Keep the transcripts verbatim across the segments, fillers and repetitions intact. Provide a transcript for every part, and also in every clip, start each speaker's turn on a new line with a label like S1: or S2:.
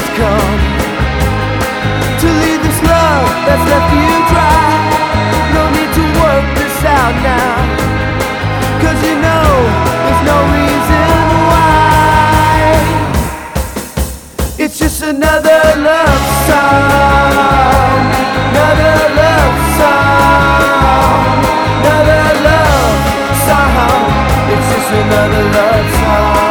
S1: has come to leave this love that's left you dry. No need to work this out now, 'cause you know there's no reason why. It's just another love song, another love song, another love song. It's just another love song.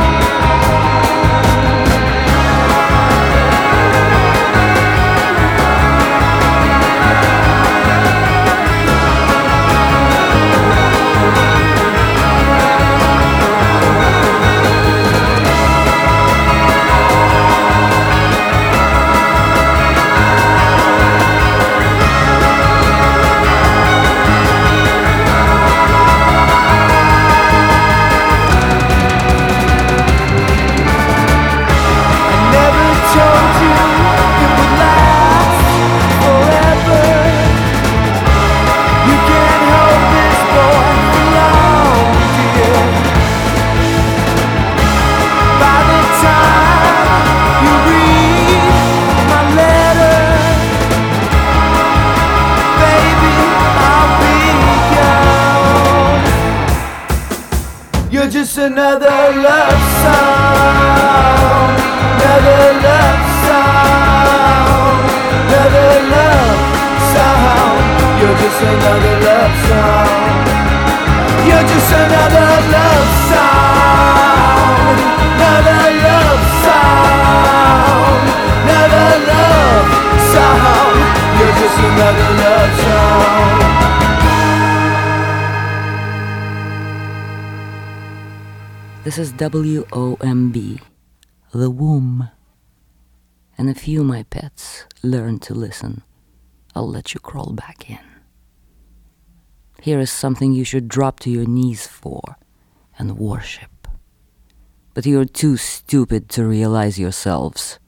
S1: You're just another love song, another love song, another love song. You're just another love song. You're just another love song, another love song, another love song. You're just another love song.
S2: This is W O M B, The Womb. And if you, my pets, learn to listen, I'll let you crawl back in. Here is something you should drop to your knees for and worship. But you're too stupid to realize yourselves.